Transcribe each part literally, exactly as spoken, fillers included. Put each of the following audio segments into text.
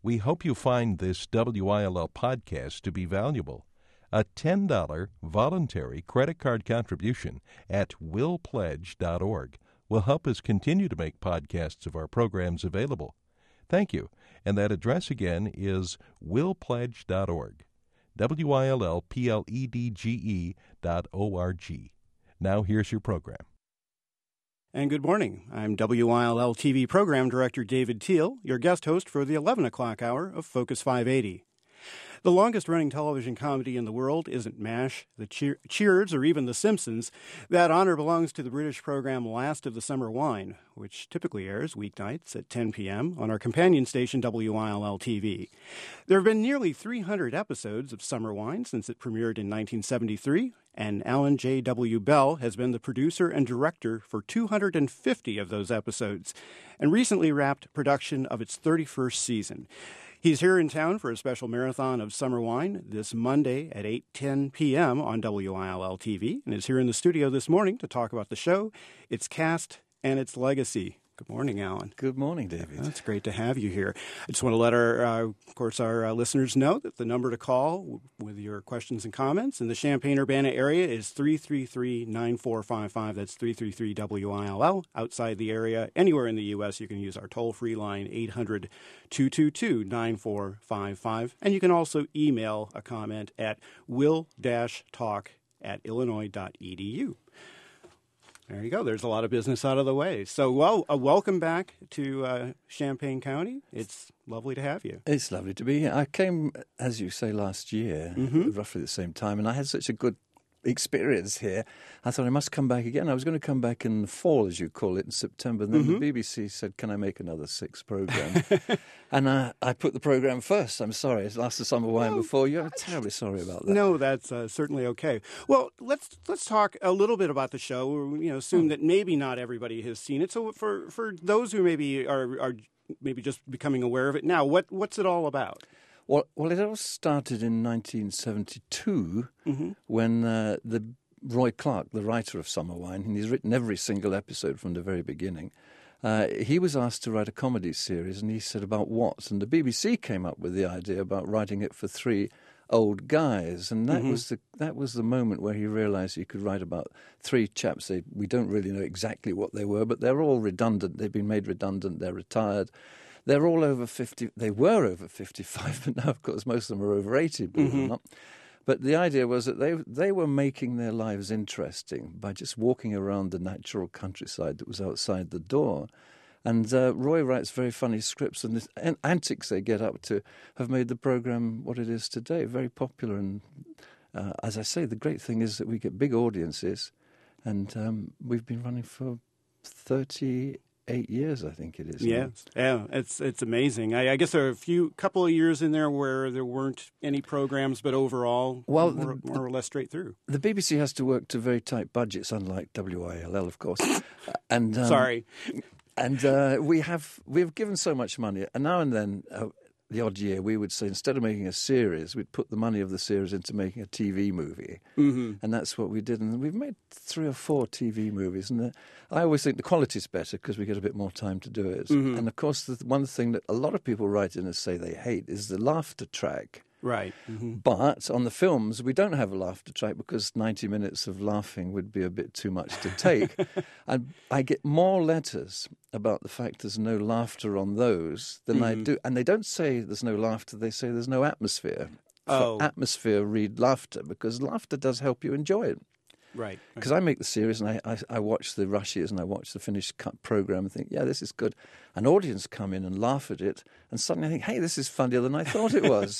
We hope you find this W I L L podcast to be valuable. A ten dollars voluntary credit card contribution at will pledge dot org will help us continue to make podcasts of our programs available. Thank you. And that address again is will pledge dot org. W I L L P L E D G E dot O R G. Now here's your program. And good morning. I'm W I L L T V Program Director David Teal, your guest host for the eleven o'clock hour of Focus five eighty. The longest-running television comedy in the world isn't MASH, The Cheer- Cheers, or even The Simpsons. That honor belongs to the British program Last of the Summer Wine, which typically airs weeknights at ten p.m. on our companion station W I L L T V. There have been nearly three hundred episodes of Summer Wine since it premiered in nineteen seventy-three, and Alan J W. Bell has been the producer and director for two hundred fifty of those episodes, and recently wrapped production of its thirty-first season. He's here in town for a special marathon of Summer Wine this Monday at eight ten p.m. on W I L L T V, and is here in the studio this morning to talk about the show, its cast, and its legacy. Good morning, Alan. Good morning, David. Well, it's great to have you here. I just want to let our, uh, of course, our uh, listeners know that the number to call w- with your questions and comments in the Champaign-Urbana area is three three three, nine four five five. That's three three three W I L L. Outside the area, anywhere in the U S, you can use our toll-free line, eight hundred, two two two, nine four five five. And you can also email a comment at will-talk at illinois dot e d u. There you go. There's a lot of business out of the way. So, well, uh, welcome back to uh, Champaign County. It's lovely to have you. It's lovely to be here. I came, as you say, last year, Mm-hmm. roughly the same time, and I had such a good experience here. I thought I must come back again. I was going to come back in the fall, as you call it, in September. And then Mm-hmm. the B B C said, can I make another six programme? and uh, I put the programme first. I'm sorry. It's Last of Summer Wine No, before you. I'm terribly sorry about that. No, that's uh, certainly okay. Well, let's let's talk a little bit about the show. You know, assume that maybe not everybody has seen it. So for, for those who maybe are are maybe just becoming aware of it now, what what's it all about? Well, well, it all started in nineteen seventy-two Mm-hmm. when uh, the Roy Clark, the writer of Summer Wine, and he's written every single episode from the very beginning, uh, he was asked to write a comedy series, and he said, about what? And the B B C came up with the idea about writing it for three old guys, and that Mm-hmm. was the that was the moment where he realised he could write about three chaps. They, we don't really know exactly what they were, but they're all redundant. They've been made redundant. They're retired. They're all over fifty. They were over fifty-five, but now, of course, most of them are over eighty, believe it or not. But the idea was that they they were making their lives interesting by just walking around the natural countryside that was outside the door. And uh, Roy writes very funny scripts, and the an- antics they get up to have made the programme what it is today, very popular. And uh, as I say, the great thing is that we get big audiences, and um, we've been running for thirty-eight years, I think it is. now. Yes, yeah, it's it's amazing. I, I guess there are a few couple of years in there where there weren't any programs, but overall, Well, more, the- more or less straight through. The B B C has to work to very tight budgets, unlike W I L L, of course. and um, Sorry. And uh, we have we've given so much money, and now and then, uh, the odd year, we would say instead of making a series, we'd put the money of the series into making a T V movie, Mm-hmm. and that's what we did. And we've made three or four T V movies, and uh, I always think the quality's better because we get a bit more time to do it. Mhm. And of course, the one thing that a lot of people write in and say they hate is the laughter track. Right. Mm-hmm. But on the films, we don't have a laughter track because ninety minutes of laughing would be a bit too much to take. And I get more letters about the fact there's no laughter on those than I Mhm. do. And they don't say there's no laughter, they say there's no atmosphere. Oh. For atmosphere, read laughter, because laughter does help you enjoy it. Right. Because I make the series and I, I, I watch the rushes and I watch the finished cut program and think, yeah, this is good. An audience come in and laugh at it, and suddenly I think, hey, this is funnier than I thought it was.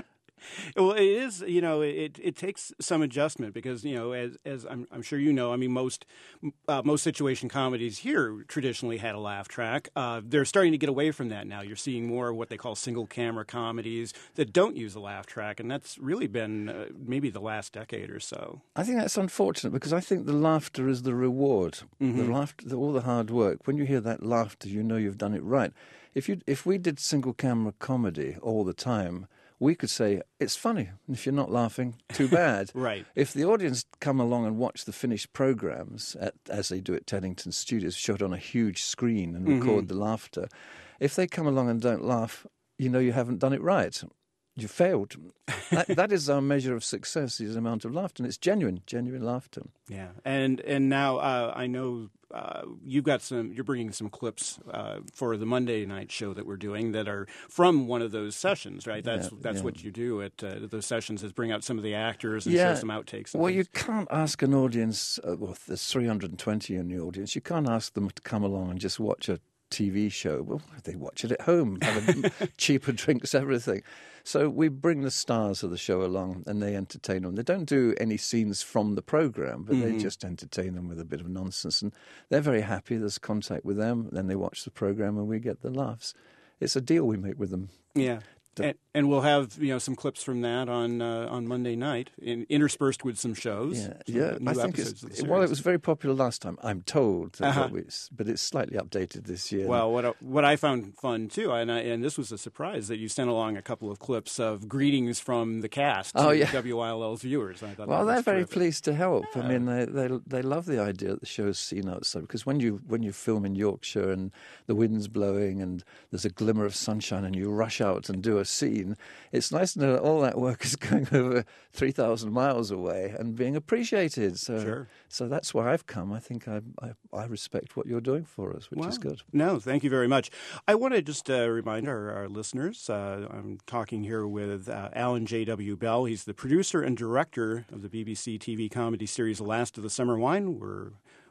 Well, it is, you know, it, it takes some adjustment because, you know, as as I'm, I'm sure you know, I mean, most uh, most situation comedies here traditionally had a laugh track. Uh, they're starting to get away from that now. You're seeing more of what they call single camera comedies that don't use a laugh track, and that's really been uh, maybe the last decade or so. I think that's unfortunate because I think the laughter is the reward. Mm-hmm. The laughter, the, all the hard work. When you hear that laughter, you know you've done it right. If you if we did single camera comedy all the time, we could say, it's funny. If you're not laughing, too bad. Right. If the audience come along and watch the finished programs, at, as they do at Teddington Studios, shot on a huge screen and record Mm-hmm. the laughter, if they come along and don't laugh, you know you haven't done it right. You failed. that, that is our measure of success, is the amount of laughter, and it's genuine, genuine laughter. Yeah, and and now uh, I know uh, you've got some. You're bringing some clips uh, for the Monday night show that we're doing that are from one of those sessions, right? That's Yeah, that's yeah. what you do at uh, those sessions, is bring out some of the actors and Yeah. show some outtakes. and Well, things. you can't ask an audience, uh, well, there's three hundred twenty in the audience, you can't ask them to come along and just watch a T V show. Well, they watch it at home, have a cheaper drinks, everything. So we bring the stars of the show along and they entertain them. They don't do any scenes from the programme, but Mm-hmm. they just entertain them with a bit of nonsense. And they're very happy. There's contact with them. Then they watch the programme and we get the laughs. It's a deal we make with them. Yeah. And, and we'll have you know some clips from that on uh, on Monday night, in, interspersed with some shows. Yeah, some yeah. new I think episodes it's of the well, it series. was very popular last time. I'm told, that Uh-huh. what we, but it's slightly updated this year. Well, what I, what I found fun too, and I, and this was a surprise that you sent along a couple of clips of greetings from the cast Oh, to yeah. W I L L's viewers. I thought Well, that they're was very terrific. pleased to help. I mean, they, they they love the idea that the show's seen outside, because when you when you film in Yorkshire and the wind's blowing and there's a glimmer of sunshine and you rush out and do a scene, it's nice to know that all that work is going over three thousand miles away and being appreciated. So, Sure. so that's why I've come. I think I, I I respect what you're doing for us, which is Wow. good. No, thank you very much. I want to just uh, remind our, our listeners, uh, I'm talking here with uh, Alan J W. Bell. He's the producer and director of the B B C T V comedy series The Last of the Summer Wine. We're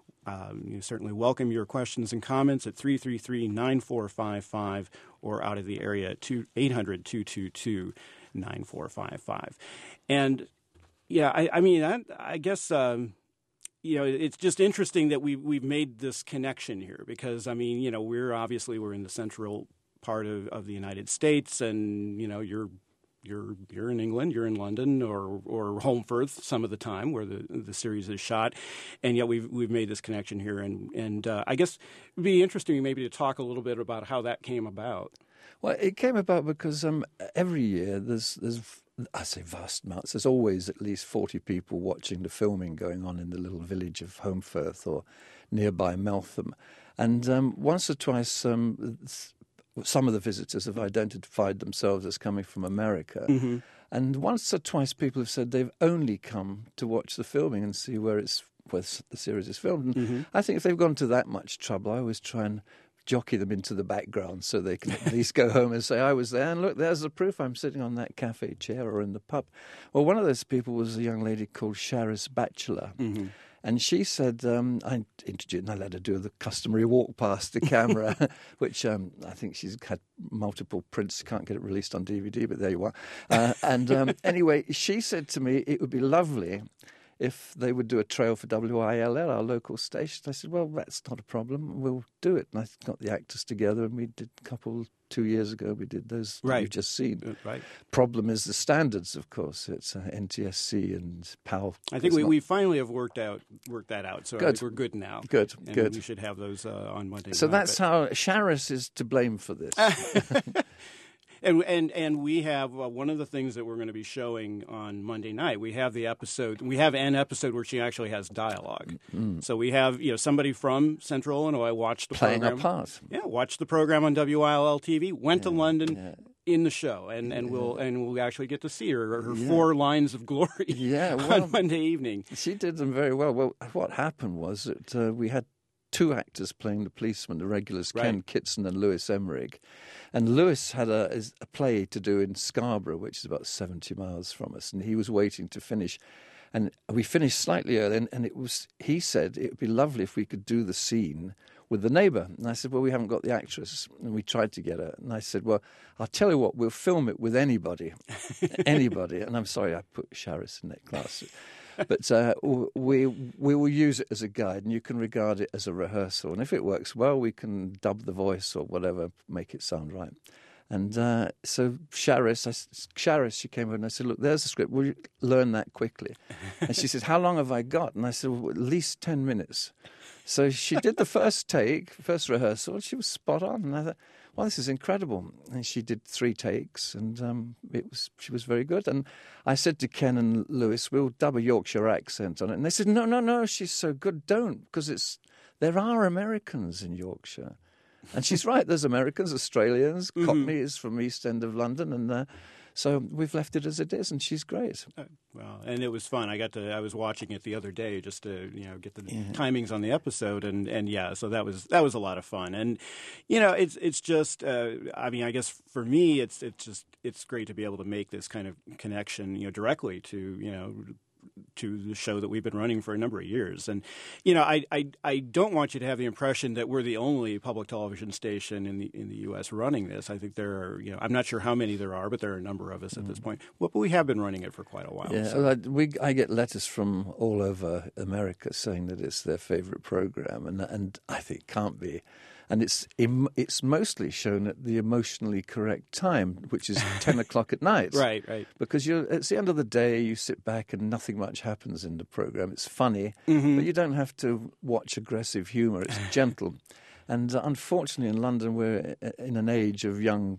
Um, you certainly welcome your questions and comments at three three three, nine four five five or out of the area at eight hundred, two two two, nine four five five. And, yeah, I, I mean, I, I guess, um, you know, it's just interesting that we, we've made this connection here because, I mean, you know, we're obviously we're in the central part of, of the United States and, you know, you're You're you're in England, you're in London, or or Holmfirth some of the time where the the series is shot, and yet we've we've made this connection here, and and uh, I guess it'd be interesting maybe to talk a little bit about how that came about. Well, it came about because um, every year there's there's I say vast amounts. There's always at least forty people watching the filming going on in the little village of Holmfirth or nearby Meltham, and um, once or twice. Um, Some of the visitors have identified themselves as coming from America. Mm-hmm. And once or twice people have said they've only come to watch the filming and see where it's where the series is filmed. And Mm-hmm. I think if they've gone to that much trouble, I always try and jockey them into the background so they can at least go home and say, I was there, and look, there's the proof. I'm sitting on that cafe chair or in the pub. Well, one of those people was a young lady called Charis Batchelor. Mm-hmm. And she said, um, I introduced, and I let her do the customary walk past the camera, which um, I think she's had multiple prints. Can't get it released on D V D, but there you are. Uh, and um, anyway, she said to me, it would be lovely if they would do a trail for W I L L, our local station. I said, well, that's not a problem. We'll do it. And I got the actors together, and we did a couple, two years ago, we did those that Right. you've just seen. Uh, Right. Problem is the standards, of course. It's uh, N T S C and P A L. I think It's we, not- we finally have worked out worked that out. So I Good. think we're good now. Good, and good. We should have those uh, on Monday. So night, that's but- how Charis is to blame for this. And and and we have uh, one of the things that we're going to be showing on Monday night. We have the episode. We have an episode where she actually has dialogue. So we have you know somebody from Central Illinois watched the Playing program. a part. Yeah, watched the program on W I L L T V. Went to London yeah. in the show, and, and we'll and we'll actually get to see her her four lines of glory. Yeah, well- on Monday evening. She did them very well. Well, what happened was that uh, we had two actors playing the policemen, the regulars, Ken Right. Kitson and Lewis Emmerich. And Lewis had a, is- a play to do in Scarborough, which is about seventy miles from us, and he was waiting to finish. And we finished slightly early, and, and it was. He said it would be lovely if we could do the scene with the neighbour. And I said, well, we haven't got the actress. And we tried to get her. And I said, well, I'll tell you what, we'll film it with anybody. anybody. And I'm sorry I put Charis in that class. But uh, we we will use it as a guide, and you can regard it as a rehearsal. And if it works well, we can dub the voice or whatever, make it sound right. And uh, so Charis, I, Charis, she came over and I said, look, there's the script. Will you learn that quickly? And she said, how long have I got? And I said, well, at least ten minutes. So she did the first take, first rehearsal, and she was spot on. And I thought, well, this is incredible. And she did three takes, and um, it was she was very good. And I said to Ken and Lewis, we'll dub a Yorkshire accent on it. And they said, no, no, no, she's so good, don't, because it's there are Americans in Yorkshire. And she's right. There's Americans, Australians, Mm-hmm. Cockneys from East End of London, and uh, so we've left it as it is, and she's great. Uh, well, and it was fun. I got to. I was watching it the other day just to you know get the yeah. timings on the episode, and, and yeah, so that was that was a lot of fun. And you know, it's it's just. Uh, I mean, I guess for me, it's it's just it's great to be able to make this kind of connection, you know, directly to you know. to the show that we've been running for a number of years. And, you know, I, I I don't want you to have the impression that we're the only public television station in the in the U S running this. I think there are, you know, I'm not sure how many there are, but there are a number of us at this point. Well, but we have been running it for quite a while. Yeah, so. I, we, I get letters from all over America saying that it's their favorite program, and and I think it can't be. And it's it's mostly shown at the emotionally correct time, which is ten o'clock at night. Right, right. Because you're, it's the end of the day, you sit back and nothing much happens in the program. It's funny, mm-hmm. but you don't have to watch aggressive humour. It's gentle. And uh, unfortunately in London, we're in an age of young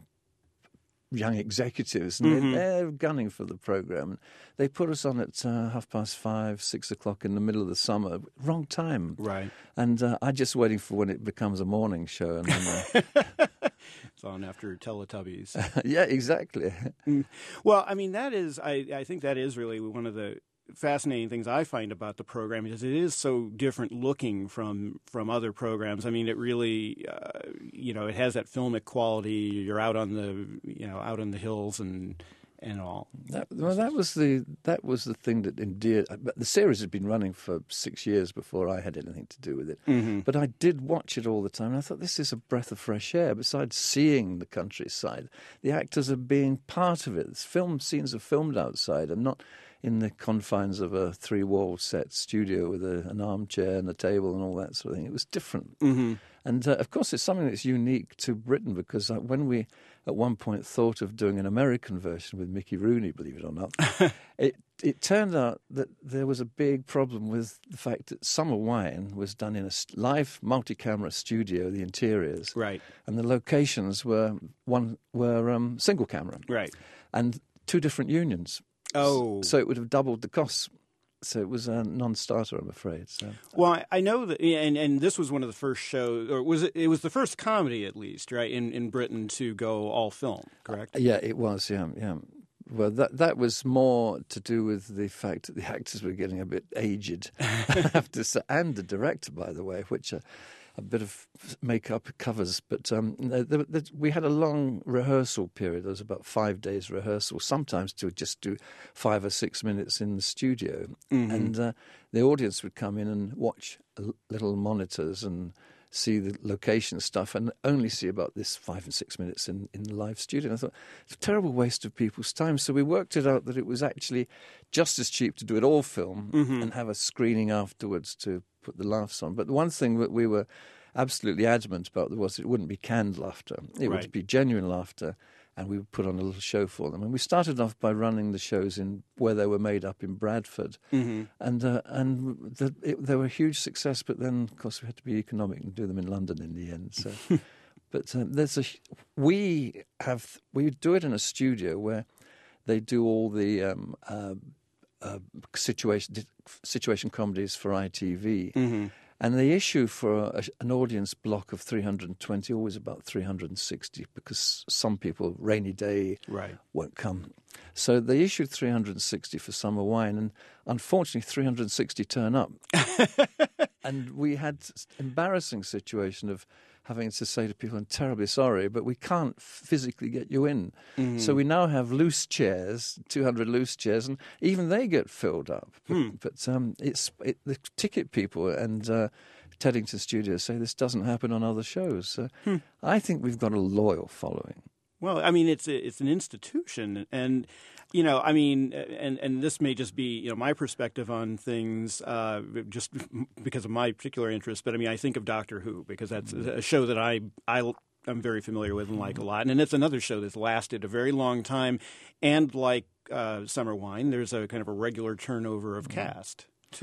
young executives, and mm-hmm. they're, they're gunning for the programme. They put us on at uh, half past five, six o'clock in the middle of the summer. Wrong time. Right. And uh, I'm just waiting for when it becomes a morning show. And then, uh, it's on after Teletubbies. Yeah, exactly. Well, I mean, that is, I, I think that is really one of the fascinating things I find about the program, because it is so different looking from from other programs. I mean, it really, uh, you know, it has that filmic quality. You're out on the, you know, out on the hills and and all. That, well, that was the that was the thing that endeared. But the series had been running for six years before I had anything to do with it. Mm-hmm. But I did watch it all the time, and I thought, this is a breath of fresh air. Besides seeing the countryside, the actors are being part of it. Film scenes are filmed outside and not in the confines of a three-wall set studio with a, an armchair and a table and all that sort of thing. It was different. Mm-hmm. And, uh, of course, it's something that's unique to Britain, because uh, when we, at one point, thought of doing an American version with Mickey Rooney, believe it or not, it, it turned out that there was a big problem with the fact that Summer Wine was done in a live multi-camera studio, the interiors. Right. And the locations were, one were um, single camera. Right. And two different unions. Oh. So it would have doubled the costs. So it was a non-starter, I'm afraid. So. Well, I know that, and, and this was one of the first shows, or was it? It was the first comedy, at least, right, in, in Britain to go all film, correct? Uh, yeah, it was. Yeah, yeah. Well, that that was more to do with the fact that the actors were getting a bit aged, I have to say, and the director, by the way, which. Uh, A bit of makeup covers, but um, the, the, the, we had a long rehearsal period. There was about five days rehearsal, sometimes to just do five or six minutes in the studio. Mm-hmm. And uh, the audience would come in and watch little monitors and see the location stuff, and only see about this five and six minutes in, in the live studio. And I thought, it's a terrible waste of people's time. So we worked it out that it was actually just as cheap to do it all film mm-hmm. and have a screening afterwards to put the laughs on. But the one thing that we were absolutely adamant about was it wouldn't be canned laughter. It right. would be genuine laughter, and we would put on a little show for them. And we started off by running the shows in where they were made up in Bradford. Mm-hmm. And uh, and the, it, they were a huge success, but then, of course, we had to be economic and do them in London in the end. So, But uh, there's a we have we do it in a studio where they do all the um, uh, uh, situation situation comedies for I T V. Mm-hmm. And they issue for a, an audience block of three hundred twenty, always about three hundred sixty, because some people, rainy day, right. won't come. So they issued three hundred sixty for Summer Wine, and unfortunately three hundred sixty turn up. And we had an embarrassing situation of having to say to people, I'm terribly sorry, but we can't physically get you in. Mm-hmm. So we now have loose chairs, two hundred loose chairs, and even they get filled up. Hmm. But, but um, it's it, the ticket people and uh, Teddington Studios say this doesn't happen on other shows. So hmm. I think we've got a loyal following. Well, I mean, it's a, it's an institution, and you know, I mean, and and this may just be you know my perspective on things, uh, just because of my particular interest. But I mean, I think of Doctor Who because that's a show that I I I'm very familiar with and like a lot, and it's another show that's lasted a very long time, and like uh, Summer Wine, there's a kind of a regular turnover of cast too.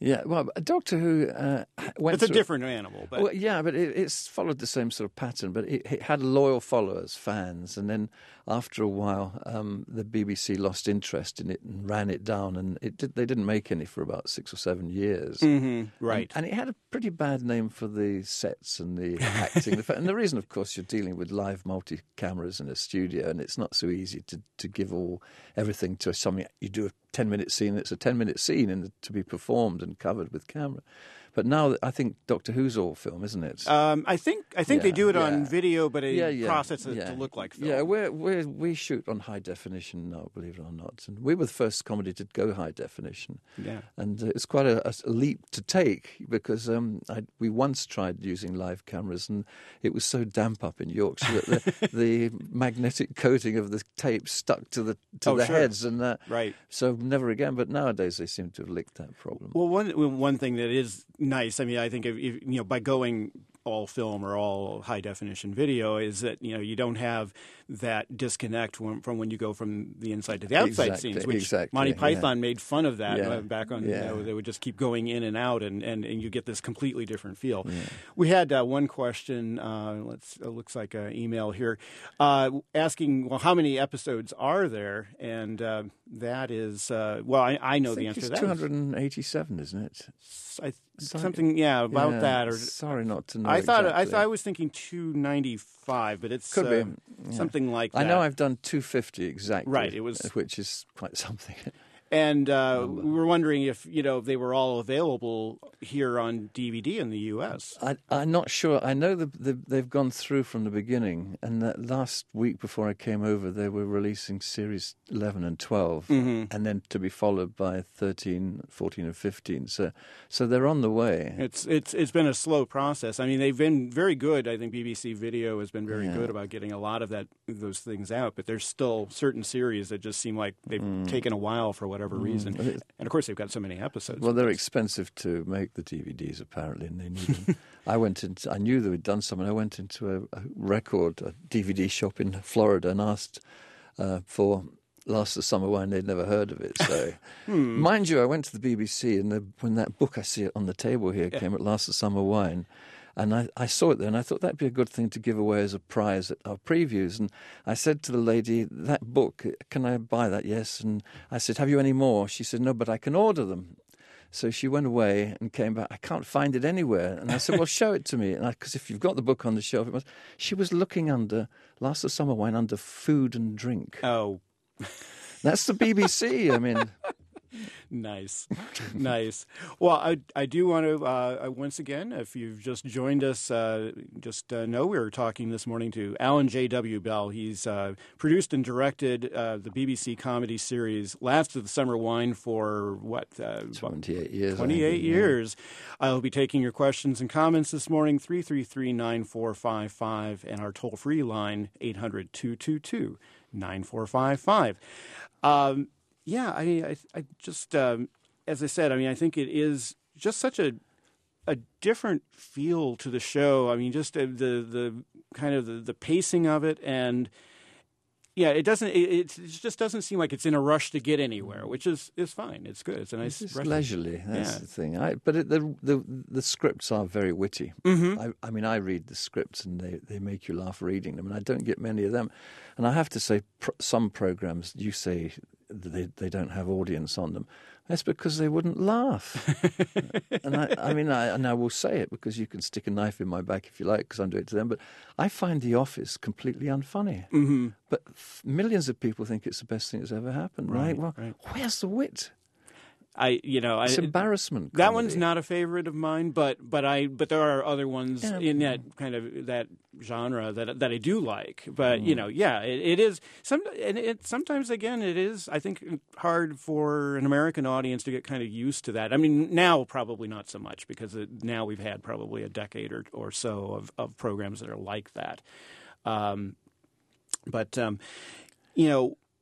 Yeah, well, Doctor Who uh, went It's a through, different animal, but well, yeah, but it, it's followed the same sort of pattern. But it, it had loyal followers, fans, and then after a while, um, the B B C lost interest in it and ran it down, and it did, they didn't make any for about six or seven years. Mm-hmm. Right, and, and it had a pretty bad name for the sets and the acting, the, and the reason, of course, you're dealing with live multi cameras in a studio, and it's not so easy to to give all everything to something. You do a ten minute scene, it's a ten minute scene, and to be performed and covered with camera. But now I think Doctor Who's all film, isn't it? um, I think I think Yeah, they do it on yeah. video, but they Yeah, yeah, process it yeah. to look like film. Yeah, we're, we're, we shoot on high definition now, believe it or not. And we were the first comedy to go high definition. Yeah. And uh, it's quite a, a leap to take because um, I, we once tried using live cameras and it was so damp up in Yorkshire that the, the magnetic coating of the tape stuck to the to Oh, the sure. heads. And uh, Right. so never again. But nowadays they seem to have licked that problem. Well, one one thing that is nice, I mean, I think if, if, you know, by going all film or all high definition video, is that you know you don't have that disconnect from, from when you go from the inside to the outside Exactly, scenes, which exactly, Monty yeah. Python made fun of that Yeah, uh, back on. yeah. You know, they would just keep going in and out, and, and, and you get this completely different feel. Yeah. We had uh, one question. Uh, let's it looks like an email here uh, asking, well, how many episodes are there? And uh, that is uh, well, I, I know I the think answer it's to that. two hundred eighty-seven, isn't it? I, Sorry. something, yeah, about Yeah, that. Or sorry not to know. I thought I exactly. thought I was thinking two ninety five, but it's Could uh, be, yeah. something like that. I know I've done two fifty exactly. Right, it was- which is quite something. And uh, we were wondering if you know they were all available here on D V D in the U S. I, I'm not sure. I know the, the, they've gone through from the beginning, and that last week before I came over, they were releasing series eleven and twelve, Mm-hmm. and then to be followed by thirteen, fourteen, and fifteen. So, so they're on the way. It's it's it's been a slow process. I mean, they've been very good. I think B B C Video has been very Yeah. good about getting a lot of that those things out. But there's still certain series that just seem like they've Mm. taken a while for whatever reason. But it- And of course, they've got so many episodes. Well, they're expensive to make the D V Ds apparently, and they need them. I went into, I knew they had done some, and I went into a, a record, a D V D shop in Florida, and asked uh, for Last of Summer Wine. They'd never heard of it. So, Hmm. mind you, I went to the B B C, and the, when that book, I see it on the table here, Yeah. came at Last of Summer Wine. And I, I saw it there, and I thought that'd be a good thing to give away as a prize at our previews. And I said to the lady, that book, can I buy that? Yes. And I said, have you any more? She said, no, but I can order them. So she went away and came back. I can't find it anywhere. And I said, well, show it to me. Because if you've got the book on the shelf, it must. She was looking under, Last of Summer Wine, under food and drink. Oh, That's the B B C. I mean... nice, nice. Well, I I do want to uh, once again, if you've just joined us, uh, just uh, know we were talking this morning to Alan J W Bell. He's uh, produced and directed uh, the B B C comedy series Last of the Summer Wine for what uh, twenty-eight years. I think, twenty-eight yeah. years. I'll be taking your questions and comments this morning, three three three, nine four five five, and our toll-free line, eight hundred, two two two, nine four five five. Um, yeah, I mean, I, I just, um, as I said, I mean, I think it is just such a a different feel to the show. I mean, just uh, the the kind of the, the pacing of it, and yeah, it doesn't. It, it just doesn't seem like it's in a rush to get anywhere, which is, is fine. It's good. It's a nice, It's rush. leisurely. That's Yeah. the thing. I, but it, the, the the scripts are very witty. Mm-hmm. I, I mean, I read the scripts and they, they make you laugh reading them, and I don't get many of them. And I have to say, pr- some programs you say they they don't have audience on them. That's because they wouldn't laugh. and I, I mean, I, and I will say it because you can stick a knife in my back if you like, because I'm doing it to them. But I find The Office completely unfunny. Mm-hmm. But f- millions of people think it's the best thing that's ever happened. Right? Right, Well, right. where's the wit? I, you know, I, It's embarrassment. that one's comedy. not a favorite of mine, but but I but there are other ones Yeah. in that kind of that genre that that I do like. But Mm. you know, yeah, it, it is some and it sometimes again it is I think hard for an American audience to get kind of used to that. I mean, now probably not so much because it, now we've had probably a decade or or so of of programs that are like that. Um, but um, you know.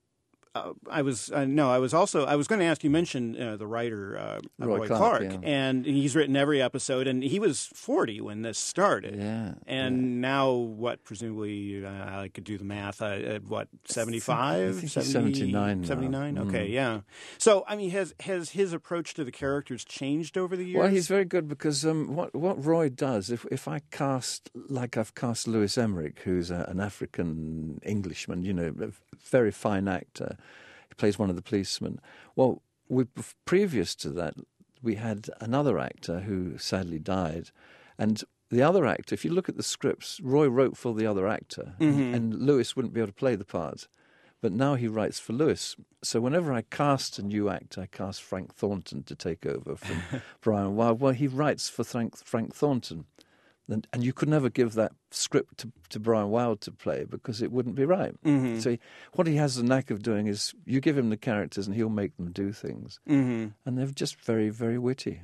uh, I was uh, no, I was also I was going to ask. You mentioned uh, the writer uh, Roy, Roy Clark, Clark, yeah. and he's written every episode, and he was forty when this started. Yeah, and yeah. now what? Presumably, uh, I could do the math. Uh, uh, what seventy-five? I think he's seventy-nine now. seventy-nine. Okay, Mm. yeah. So I mean, has has his approach to the characters changed over the years? Well, he's very good because um, what what Roy does, if if I cast like I've cast Lewis Emmerich, who's a, an African Englishman, you know, a very fine actor, he plays one of the policemen. Well, we, previous to that, we had another actor who sadly died, and the other actor, if you look at the scripts, Roy wrote for the other actor, Mm-hmm. and Lewis wouldn't be able to play the part. But now he writes for Lewis. So whenever I cast a new actor, I cast Frank Thornton to take over from Brian Wilde. Well, he writes for Frank, Frank Thornton. And, and you could never give that script to, to Brian Wilde to play because it wouldn't be right. Mm-hmm. So he, what he has the knack of doing is you give him the characters and he'll make them do things. Mm-hmm. And they're just very, very witty.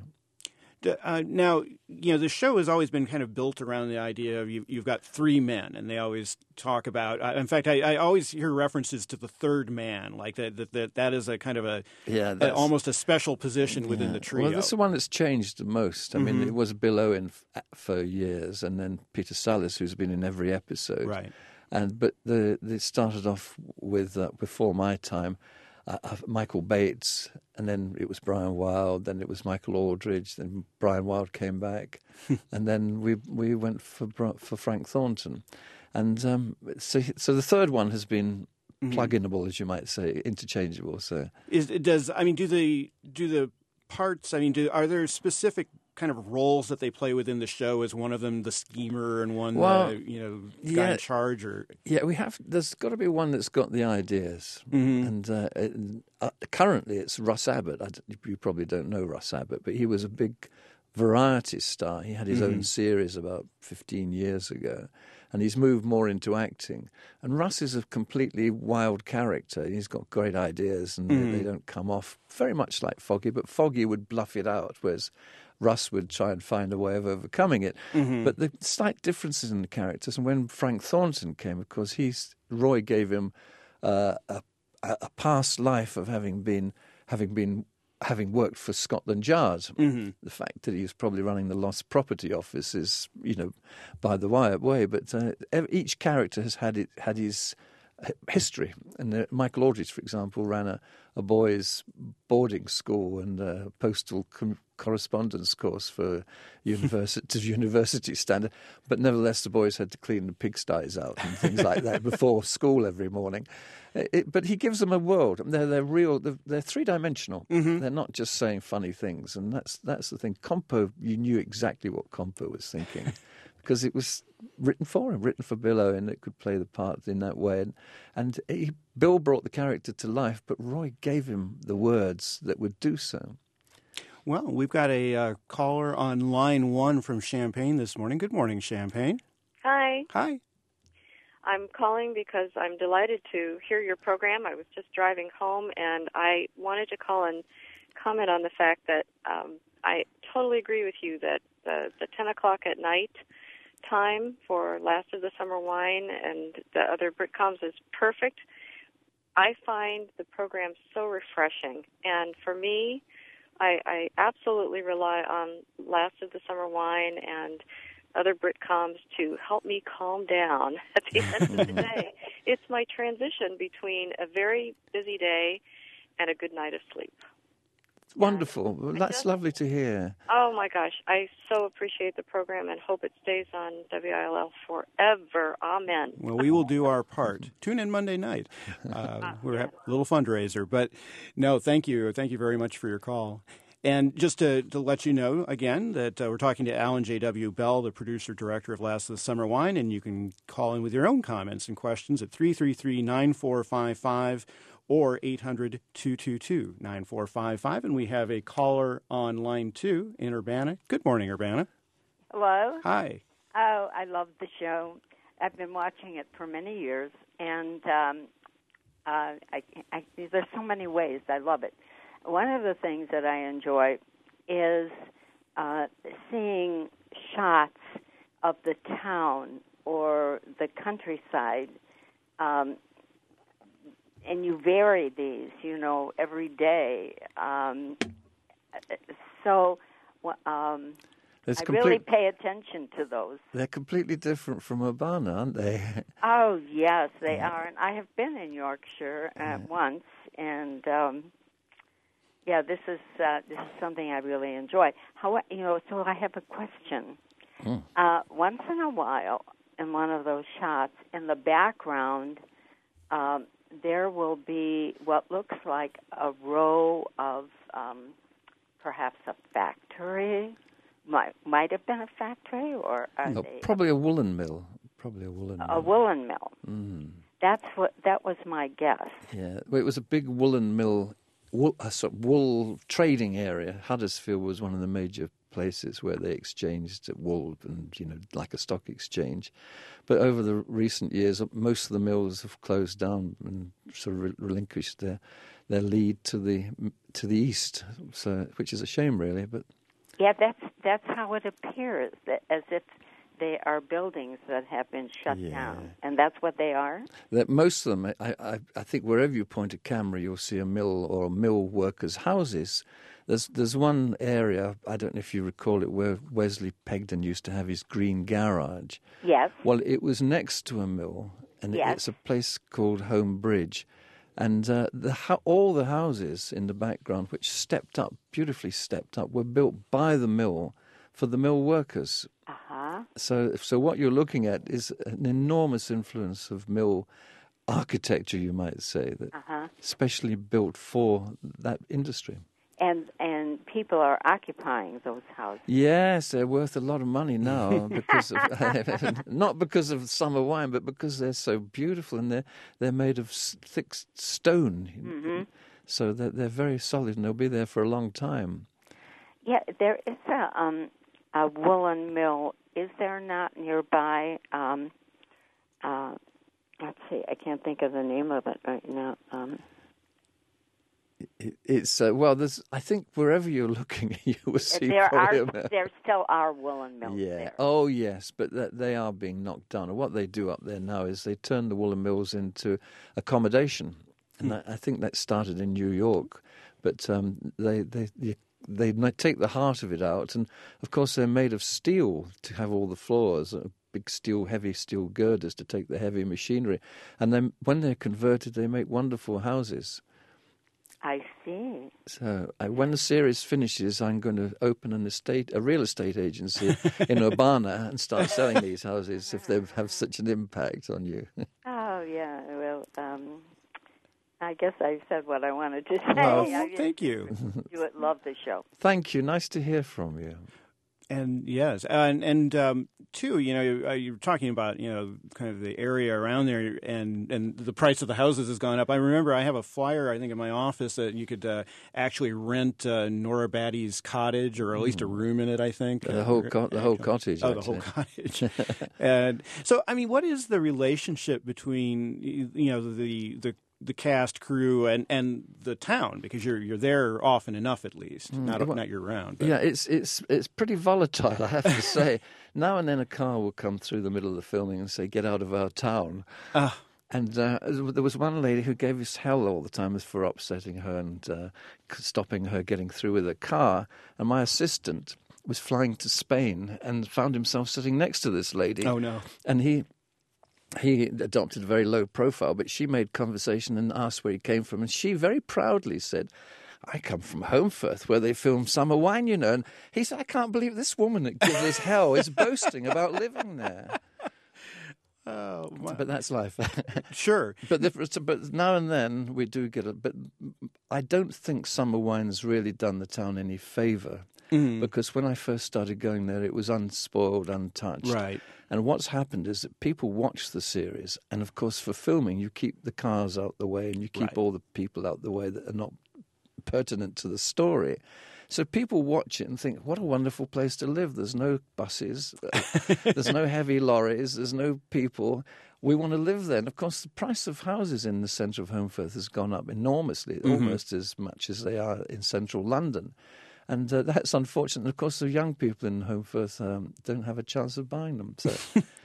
Uh, now, you know, the show has always been kind of built around the idea of you, you've got three men, and they always talk about. Uh, in fact, I, I always hear references to the third man, like that. That that, that is a kind of a, Yeah, a almost a special position within Yeah. the trio. Well, that's the one that's changed the most. I mean, Mhm. it was Bill Owen f- for years, and then Peter Sallis, who's been in every episode. Right. And but the it started off with uh, before my time, uh, uh, Michael Bates, and then it was Brian Wilde, then it was Michael Aldridge, then Brian Wilde came back, and then we we went for Bra- for Frank Thornton, and um, so so the third one has been Mhm. plug-inable, as you might say, interchangeable. So. Is does I mean do the do the parts? I mean, do are there specific kind of roles that they play within the show? Is one of them the schemer and one Well, the you know guy yeah. in charge? Or Yeah, we have. There's got to be one that's got the ideas, Mhm. and uh, it, uh, currently it's Russ Abbott. I d you probably don't know Russ Abbott, but he was a big variety star. He had his Mhm. own series about fifteen years ago, and he's moved more into acting. And Russ is a completely wild character. He's got great ideas, and Mhm. they, they don't come off very much like Foggy, but Foggy would bluff it out, whereas Russ would try and find a way of overcoming it. Mhm. But the slight differences in the characters, and when Frank Thornton came, of course, he's Roy gave him uh, a, a past life of having been having been having worked for Scotland Yard. Mhm. The fact that he was probably running the Lost Property Office is, you know, by the way. But uh, each character has had it had his history. And uh, Michael Aldridge, for example, ran a, a boys' boarding school and a postal com- correspondence course for university to university standard. But nevertheless, the boys had to clean the pigsties out and things like that before school every morning. It, but he gives them a world. They're they're real. They're, they're three dimensional. Mhm. They're not just saying funny things, and that's that's the thing. Compo, you knew exactly what Compo was thinking. Because it was written for him, written for Bill Owen, that could play the part in that way. And, and he, Bill brought the character to life, but Roy gave him the words that would do so. Well, we've got a uh, caller on line one from Champaign this morning. Good morning, Champaign. Hi. Hi. I'm calling because I'm delighted to hear your program. I was just driving home, and I wanted to call and comment on the fact that um, I totally agree with you that the, the ten o'clock at night time for Last of the Summer Wine and the other Britcoms is perfect. I find the program so refreshing, and for me, I, I absolutely rely on Last of the Summer Wine and other Britcoms to help me calm down at the end of the day. It's my transition between a very busy day and a good night of sleep. Wonderful. Well, that's just- lovely to hear. Oh, my gosh. I so appreciate the program and hope it stays on W I L L forever. Amen. Well, we will do our part. Tune in Monday night. Uh, we're a little fundraiser. But no, thank you. Thank you very much for your call. And just to, to let you know, again, that uh, we're talking to Alan J W. Bell, the producer-director of Last of the Summer Wine, and you can call in with your own comments and questions at three three three, nine four five five or eight hundred, two two two, nine four five five. And we have a caller on line two in Urbana. Good morning, Urbana. Hello. Hi. Oh, I love the show. I've been watching it for many years, and um, uh, I, I, there's so many ways I love it. One of the things that I enjoy is uh, seeing shots of the town or the countryside. Um, and you vary these, you know, every day. Um, so um, It's I complete, really pay attention to those. They're completely different from Urbana, aren't they? Oh, yes, they are. And I have been in Yorkshire uh, Yeah. once, and um, yeah, this is uh, this is something I really enjoy. How you know? So I have a question. Mm. Uh, once in a while, in one of those shots, in the background, um, there will be what looks like a row of um, perhaps a factory. Might might have been a factory, or are Oh, they probably a woolen mill. Probably a woolen a mill. woolen mill? Mm. That's what that was my guess. Yeah, well, it was a big woolen mill, wool, a sort of wool trading area. Huddersfield was one of the major places where they exchanged wool, and you know, like a stock exchange. But over the recent years, most of the mills have closed down and sort of re- relinquished their their lead to the to the east. So, which is a shame, really. But Yeah, that's that's how it appears, that as if they are buildings that have been shut Yeah. down, and that's what they are. that most of them, I, I, I think, wherever you point a camera, you'll see a mill or mill workers' houses. There's there's one area, I don't know if you recall it, where Wesley Pegden used to have his green garage. Yes. Well, it was next to a mill, and it, Yes. it's a place called Home Bridge. And uh, the, ho- all the houses in the background, which stepped up, beautifully stepped up, were built by the mill for the mill workers. Uh huh. So, so what you're looking at is an enormous influence of mill architecture, you might say, that Uh huh. specially built for that industry. And and people are occupying those houses. Yes, they're worth a lot of money now because of not because of summer wine, but because they're so beautiful and they're they're made of s- thick s- stone, Mm-hmm. so they're they're very solid and they'll be there for a long time. Yeah, there is a um a woolen mill. Is there not nearby? Um, uh, let's see, I can't think of the name of it right now. Um, It, it's uh, well, there's I think wherever you're looking, you will see there probably are a mill. there still are woolen mills Yeah. there. Oh, yes, but that, they are being knocked down. And what they do up there now is they turn the woolen mills into accommodation, and I, I think that started in New York. But um, they they they they might take the heart of it out, and of course they're made of steel to have all the floors. Uh, big steel, heavy steel girders to take the heavy machinery, and then when they're converted, they make wonderful houses. I see. So uh, when the series finishes, I'm going to open an estate, a real estate agency in Urbana and start selling these houses if they have such an impact on you. Oh yeah. Well, um, I guess I said what I wanted to say. Well, I, thank you. You would love the show. Thank you. Nice to hear from you. And yes, and and um, two, you know, you, uh, you were talking about, you know, kind of the area around there, and and the price of the houses has gone up. I remember I have a flyer, I think, in my office that you could uh, actually rent uh, Nora Batty's cottage, or at least a room in it. I think The whole co- the whole cottage. Oh, the whole actually. cottage. And so, I mean, what is the relationship between, you know, the the the cast, crew, and, and the town? Because you're you're there often enough, at least, not well, not year round. But. Yeah, it's it's it's pretty volatile, I have to say. Now and then a car will come through the middle of the filming and say, "Get out of our town." Uh, And uh, there was one lady who gave us hell all the time for upsetting her and uh, stopping her getting through with her car. And my assistant was flying to Spain and found himself sitting next to this lady. oh no. And he he adopted a very low profile, but she made conversation and asked where he came from. And she very proudly said, "I come from Holmfirth, where they film Summer Wine, you know." And he said, "I can't believe this woman that gives us hell is boasting about living there." Oh, wow. But that's life. Sure. But, the, but now and then we do get it. But I don't think Summer Wine's really done the town any favour. Mm. Because when I first started going there, it was unspoiled, untouched. Right. And what's happened is that people watch the series. And, of course, for filming, you keep the cars out the way and you keep Right. all the people out the way that are not pertinent to the story. So people watch it and think, what a wonderful place to live. There's no buses. There's no heavy lorries. There's no people. We want to live there. And, of course, the price of houses in the centre of Holmfirth has gone up enormously, Mm-hmm. almost as much as they are in central London. And uh, that's unfortunate. And, of course, the young people in Holmfirth um, don't have a chance of buying them. So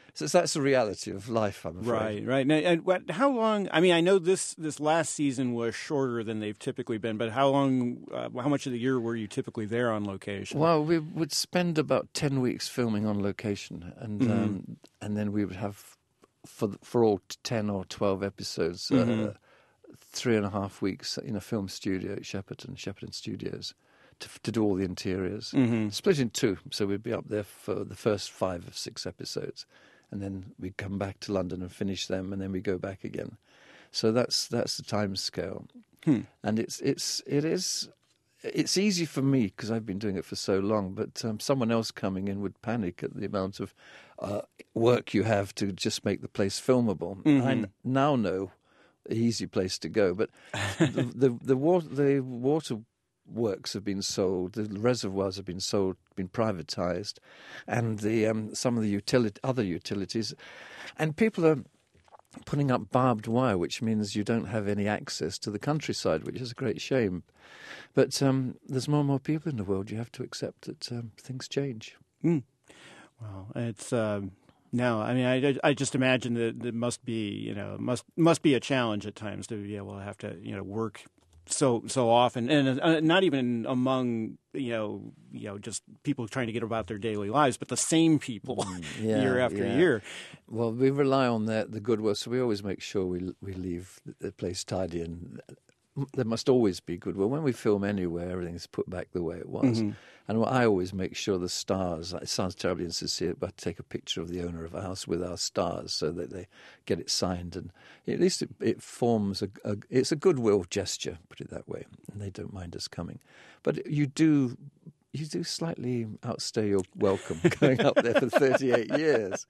So that's the reality of life, I'm afraid. Right, right. And, and what, how long? I mean, I know this this last season was shorter than they've typically been, but how long? Uh, how much of the year were you typically there on location? Well, we would spend about ten weeks filming on location, and mm-hmm. um, and then we would have for for all ten or twelve episodes, mm-hmm. uh, three and a half weeks in a film studio at Shepperton, Shepperton Studios. To, to do all the interiors, mm-hmm. split in two, so we'd be up there for the first five or six episodes, and then we'd come back to London and finish them, and then we go back again. So that's that's the time scale, hmm. and it's it's it is it's easy for me because I've been doing it for so long. But um, someone else coming in would panic at the amount of uh, work you have to just make the place filmable. Mm-hmm. I n- now know the easy place to go, but the the the water the water. works have been sold, the reservoirs have been sold, been privatised, and the um, some of the utility, other utilities, and people are putting up barbed wire, which means you don't have any access to the countryside, which is a great shame. But um, there's more and more people in the world. You have to accept that um, things change. Mm. Well, it's. Um... No, I mean, I, I just imagine that it must be, you know, must must be a challenge at times to be able to have to, you know, work so so often, and uh, not even among you know you know just people trying to get about their daily lives, but the same people yeah, year after yeah. year. Well, we rely on the the goodwill, so we always make sure we we leave the place tidy, and there must always be goodwill. When we film anywhere, everything's put back the way it was. Mm-hmm. And I always make sure the stars, it sounds terribly insincere, but I take a picture of the owner of a house with our stars so that they get it signed. And at least it, it forms, a, a, it's a goodwill gesture, put it that way, and they don't mind us coming. But you do, you do slightly outstay your welcome going up there for thirty-eight years.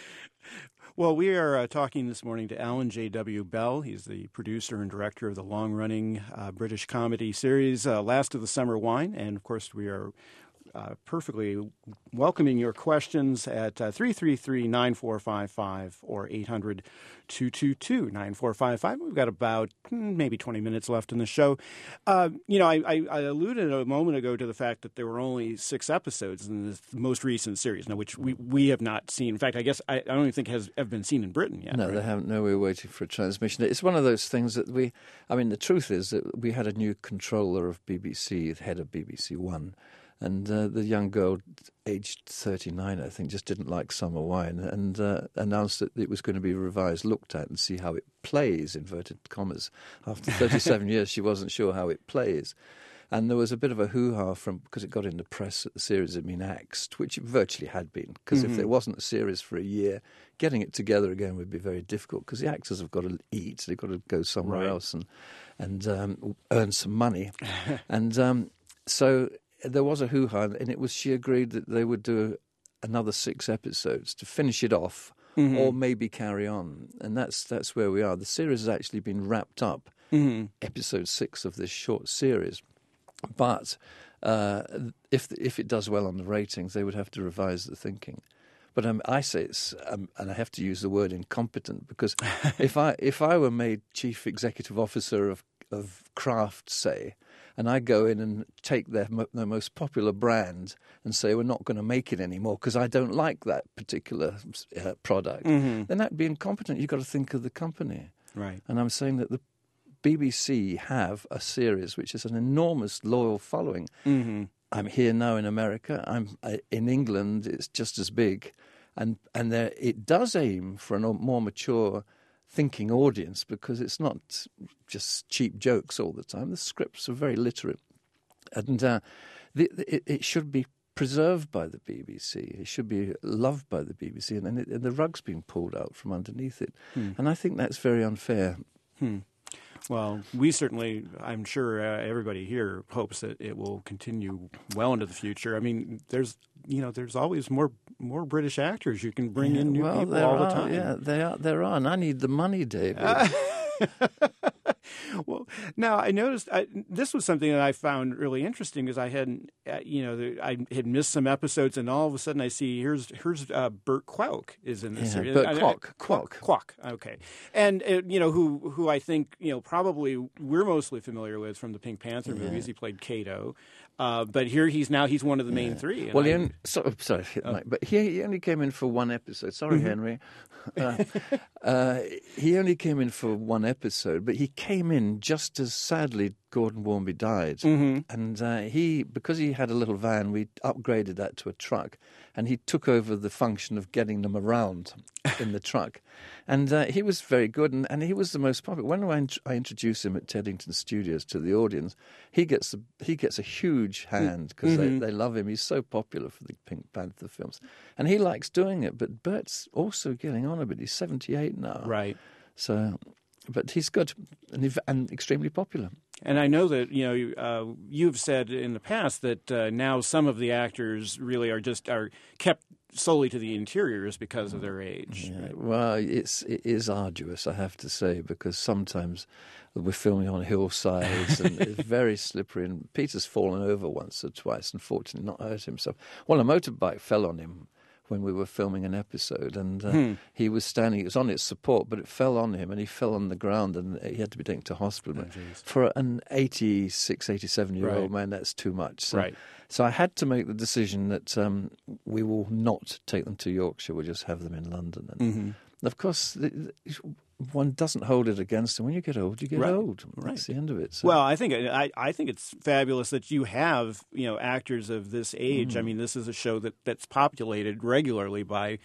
Well, we are uh, talking this morning to Alan J W. Bell. He's the producer and director of the long-running uh, British comedy series uh, Last of the Summer Wine. And, of course, we are uh, perfectly welcoming your questions at uh, three three three, nine four five five or eight hundred, two two two, nine four five five. We've got about maybe twenty minutes left in the show. Uh, you know, I, I, I alluded a moment ago to the fact that there were only six episodes in this most recent series, now which we, we have not seen. In fact, I guess I, I don't even think has have been seen in Britain yet. No, right? they haven't. No, we're waiting for a transmission. It's one of those things that we, I mean, the truth is that we had a new controller of B B C, the head of B B C One, and uh, the young girl, aged thirty-nine, I think, just didn't like Summer Wine and uh, announced that it was going to be revised, looked at, and see how it plays, inverted commas. After thirty-seven years, she wasn't sure how it plays. And there was a bit of a hoo-ha from because it got in the press that the series had been axed, which it virtually had been. Because mm-hmm. if there wasn't a series for a year, getting it together again would be very difficult because the actors have got to eat, they've got to go somewhere right. else and and um, earn some money. and um, so there was a hoo-ha, and it was she agreed that they would do another six episodes to finish it off, mm-hmm. or maybe carry on. And that's that's where we are. The series has actually been wrapped up, mm-hmm. episode six of this short series. But uh, if if it does well on the ratings, they would have to revise the thinking. But um, I say it's, um, and I have to use the word incompetent, because if I if I were made chief executive officer of of Kraft, say, and I go in and take their, their most popular brand and say we're not going to make it anymore because I don't like that particular uh, product, mm-hmm. then that'd be incompetent. You've got to think of the company. Right. And I'm saying that the B B C have a series which is an enormous loyal following. Mm-hmm. I'm here now in America. I'm uh, in England. It's just as big, and and there it does aim for a more mature thinking audience because it's not just cheap jokes all the time. The scripts are very literate, and uh, the, the, it, it should be preserved by the B B C. It should be loved by the B B C, and, and, it, and the rug's being pulled out from underneath it. Hmm. And I think that's very unfair. Hmm. Well, we certainly, I'm sure uh, everybody here hopes that it will continue well into the future. I mean, there's, you know, there's always more more British actors. You can bring yeah, in new well, people all are, the time. Yeah, they are, there are, and I need the money, David. Well, now I noticed I, this was something that I found really interesting because I hadn't, uh, you know, I had missed some episodes, and all of a sudden I see here's here's uh, Burt Kwok is in this Yeah, series. Burt I- I- Kwok, Kwok, Kwok. Kwok. Okay, and uh, you know who who I think you know probably we're mostly familiar with from the Pink Panther movies. He played Kato, uh, but here he's now he's one of the main three. and Well, he I- only, so, sorry, Mike, but he, he only came in for one episode. Sorry, Henry. Uh, uh, he only came in for one episode, but he came in just as sadly Gordon Warmby died. Mm-hmm. And uh, he, because he had a little van, we upgraded that to a truck, and he took over the function of getting them around in the truck. And uh, he was very good, and, and he was the most popular. When I, int- I introduced him at Teddington Studios to the audience, he gets a, he gets a huge hand because Mm-hmm. they, they love him. He's so popular for the Pink Panther films. And he likes doing it, but Bert's also getting on a bit. He's seventy-eight now. right. So, but he's good and, he's- and extremely popular. And I know that you know uh, you've said in the past that uh, now some of the actors really are just are kept solely to the interiors because of their age. Yeah, right? well, it's it is arduous, I have to say, because sometimes we're filming on hillsides and it's very slippery. And Peter's fallen over once or twice, and fortunately not hurt himself. Well, a motorbike fell on him when we were filming an episode, and uh, Hmm. he was standing. It was on its support, but it fell on him, and he fell on the ground, and he had to be taken to hospital. Oh, geez. For an eighty-six, eighty-seven-year-old Right. man, that's too much. So, Right. So I had to make the decision that um, we will not take them to Yorkshire. We'll just have them in London. And Mm-hmm. of course, the, the, one doesn't hold it against them. When you get old, you get Right. old. Right. That's the end of it. So. Well, I think I, I think it's fabulous that you have you know actors of this age. I mean, this is a show that, that's populated regularly by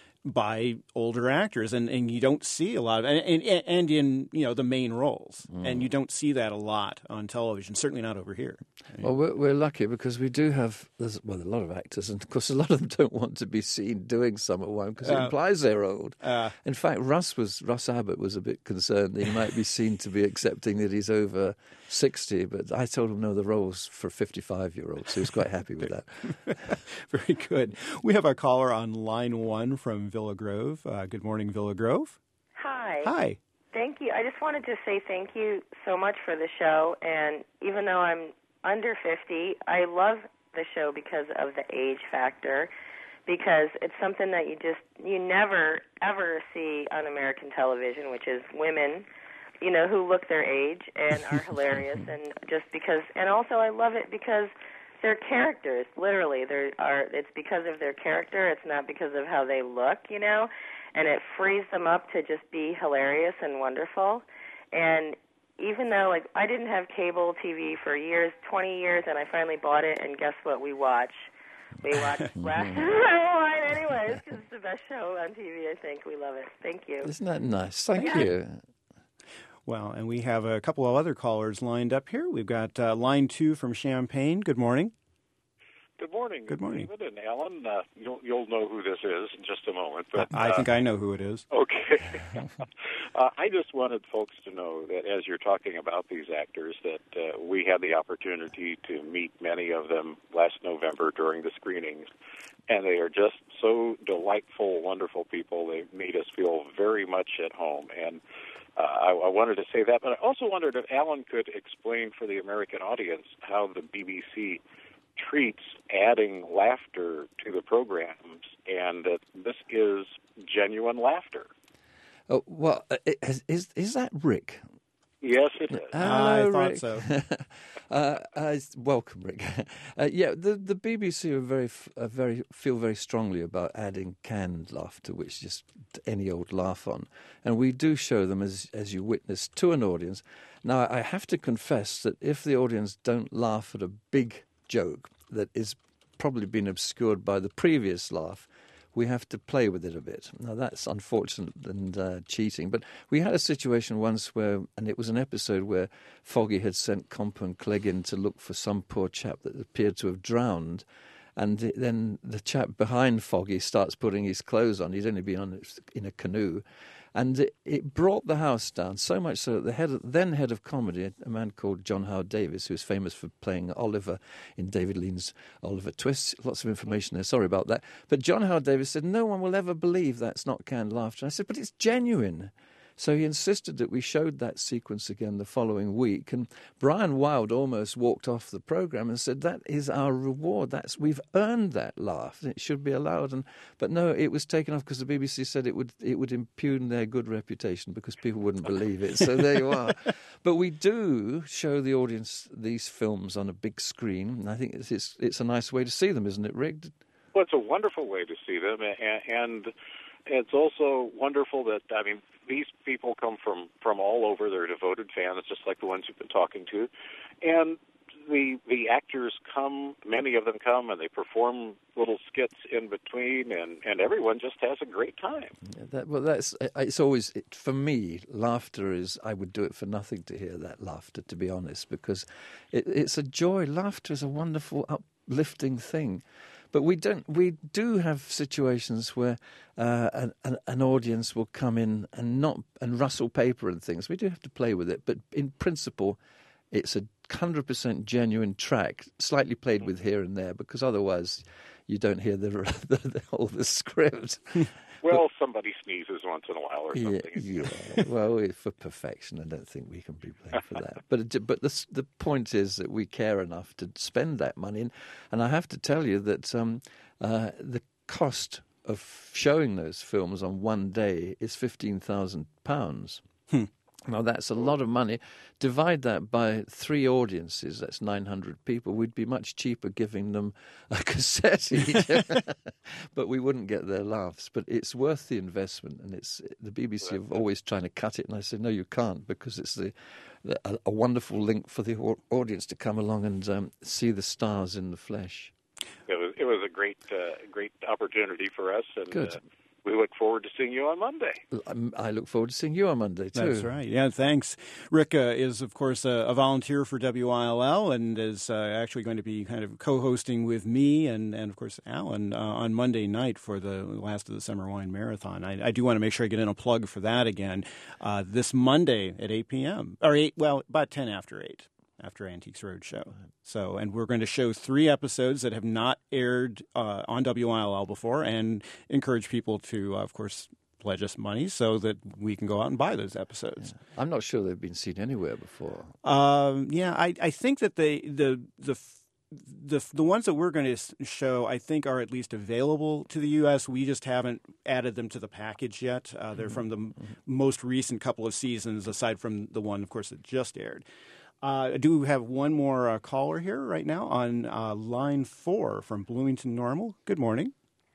by older actors, and, and you don't see a lot of and, and and in you know the main roles, and you don't see that a lot on television. Certainly not over here. Well, we're, we're lucky because we do have, there's, well, a lot of actors, and of course a lot of them don't want to be seen doing Summer Wine because it Uh, implies they're old. Uh, In fact, Russ was Russ Abbott was a bit concerned that he might be seen to be accepting that he's over sixty, but I told him no, the role's for fifty-five-year-olds, so he was quite happy with that. Very good. We have our caller on line one from Villa Grove. Uh, good morning, Villa Grove. Hi. Hi. Thank you. I just wanted to say thank you so much for the show. And even though I'm under fifty, I love the show because of the age factor, because it's something that you just, you never, ever see on American television, which is women, you know, who look their age and are hilarious. And just because, and also I love it because they're characters, literally. They are. It's because of their character. It's not because of how they look, you know. And it frees them up to just be hilarious and wonderful. And even though, like, I didn't have cable T V for years, twenty years, and I finally bought it, and guess what we watch? We watch Last Line anyways, because it's the best show on T V, I think. We love it. Thank you. Isn't that nice? Thank Yeah. you. Well, and we have a couple of other callers lined up here. We've got uh, line two from Champaign. Good morning. Good morning. Good morning. David and Alan. Uh, you'll, you'll know who this is in just a moment. But I uh, think I know who it is. Okay. uh, I just wanted folks to know that as you're talking about these actors, that uh, we had the opportunity to meet many of them last November during the screenings, and they are just so delightful, wonderful people. They made us feel very much at home, and uh, I, I wanted to say that. But I also wondered if Alan could explain for the American audience how the B B C treats adding laughter to the programs, and that this is genuine laughter. Oh, well, uh, is, is is that Rick? Yes, it is. Hello, I thought Rick. so. uh, uh, welcome, Rick. uh, yeah, the the B B C are very f- are very feel very strongly about adding canned laughter, which just any old laugh on, and we do show them as as you witnessed to an audience. Now, I have to confess that if the audience don't laugh at a big joke that is probably been obscured by the previous laugh, we have to play with it a bit. Now, that's unfortunate and uh, cheating, but we had a situation once where, and it was an episode where Foggy had sent Comper and Clegg in to look for some poor chap that appeared to have drowned, and it, then the chap behind Foggy starts putting his clothes on. He'd only been on in a canoe. And it, it brought the house down, so much so that the head of, then head of comedy, a man called John Howard Davis, who was famous for playing Oliver in David Lean's Oliver Twist. Lots of information there, sorry about that. But John Howard Davis said, no one will ever believe that's not canned laughter. I said, but it's genuine. So he insisted that we showed that sequence again the following week. And Brian Wilde almost walked off the programme and said, that is our reward. That's we've earned that laugh. It should be allowed. And But no, it was taken off because the B B C said it would it would impugn their good reputation because people wouldn't believe it. So there you are. But we do show the audience these films on a big screen. And I think it's, it's, it's a nice way to see them, isn't it, Rick? Well, it's a wonderful way to see them. And... and it's also wonderful that, I mean, these people come from, from all over. They're devoted fans, just like the ones you've been talking to. And the the actors come, many of them come, and they perform little skits in between, and, and everyone just has a great time. Yeah, that, well, that's it's always, it, for me, laughter is, I would do it for nothing to hear that laughter, to be honest, because it, it's a joy. Laughter is a wonderful, uplifting thing. But we don't. We do have situations where uh, an, an, an audience will come in and not and rustle paper and things. We do have to play with it, but in principle, it's a hundred percent genuine track, slightly played with here and there, because otherwise, you don't hear the the, the whole the script. Well, but, somebody sneezes once in a while or something. Yeah, yeah. Well, for perfection, I don't think we can be blamed for that. But it, but the the point is that we care enough to spend that money, and, and I have to tell you that um, uh, the cost of showing those films on one day is fifteen thousand pounds. Hmm. Now, that's a lot of money. Divide that by three audiences, that's nine hundred people. We'd be much cheaper giving them a cassette each. But we wouldn't get their laughs. But it's worth the investment. And it's the B B C are always trying to cut it. And I said, no, you can't, because it's the, the a, a wonderful link for the audience to come along and um, see the stars in the flesh. It was, it was a great, uh, great opportunity for us. And, Good. Uh, we look forward to seeing you on Monday. I look forward to seeing you on Monday, too. That's right. Yeah, thanks. Rick uh, is, of course, a, a volunteer for W I L L and is uh, actually going to be kind of co-hosting with me and, and of course, Alan uh, on Monday night for the last of the Summer Wine Marathon. I, I do want to make sure I get in a plug for that again uh, this Monday at eight p.m. Or eight, well, about ten after eight. After Antiques Roadshow. So, and we're going to show three episodes that have not aired uh, on W I L L before, and encourage people to, uh, of course, pledge us money so that we can go out and buy those episodes. Yeah. I'm not sure they've been seen anywhere before. Um, yeah, I, I think that they the the the the ones that we're going to show, I think, are at least available to the U S. We just haven't added them to the package yet. Uh, they're mm-hmm. from the mm-hmm. most recent couple of seasons, aside from the one, of course, that just aired. Uh, I do have one more uh, caller here right now on uh, line four from Bloomington Normal. Good morning.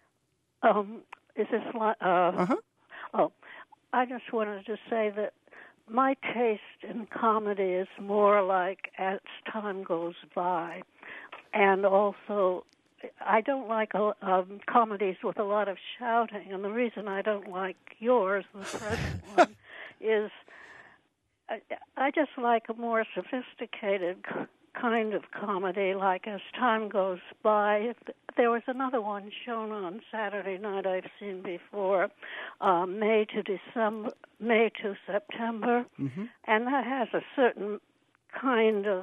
Um, is this li- uh, uh-huh. Oh, I just wanted to say that my taste in comedy is more like as time goes by, and also I don't like uh, um, comedies with a lot of shouting, and the reason I don't like yours, the present one, is I, I just like a more sophisticated kind of comedy, like as time goes by. There was another one shown on Saturday night I've seen before, uh, May to December, May to September, mm-hmm. and that has a certain kind of,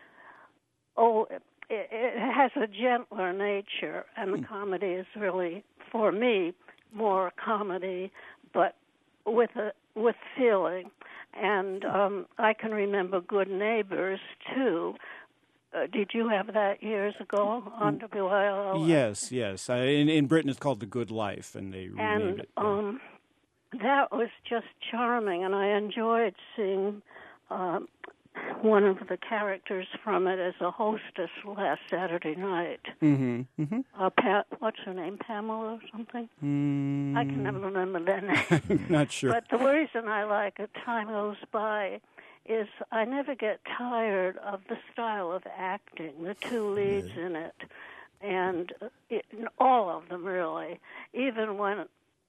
oh, it, it has a gentler nature, and the mm. comedy is really, for me, more comedy, but with a with feeling. And um, I can remember Good Neighbors, too. Uh, did you have that years ago on W I L L? Yes, yes. Uh, in, in Britain, it's called The Good Life, and they renamed and, it. And um, that was just charming, and I enjoyed seeing uh, one of the characters from it as a hostess last Saturday night. Mm-hmm. Mm-hmm. Uh, pa- what's her name, Pamela or something? Mm. I can never remember that name. Not sure. But the reason I like it, time goes by, is I never get tired of the style of acting, the two leads yeah. in it, and it, all of them really. Even when,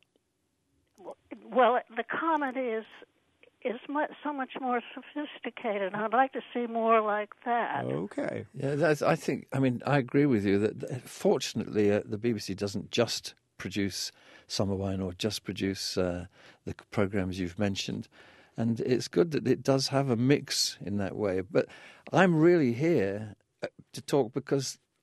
well, the comedy is is much, so much more sophisticated. I'd like to see more like that. Okay. Yeah, that's, I think, I mean, I agree with you that fortunately uh, the B B C doesn't just produce Summer Wine or just produce uh, the programs you've mentioned. And it's good that it does have a mix in that way. But I'm really here to talk because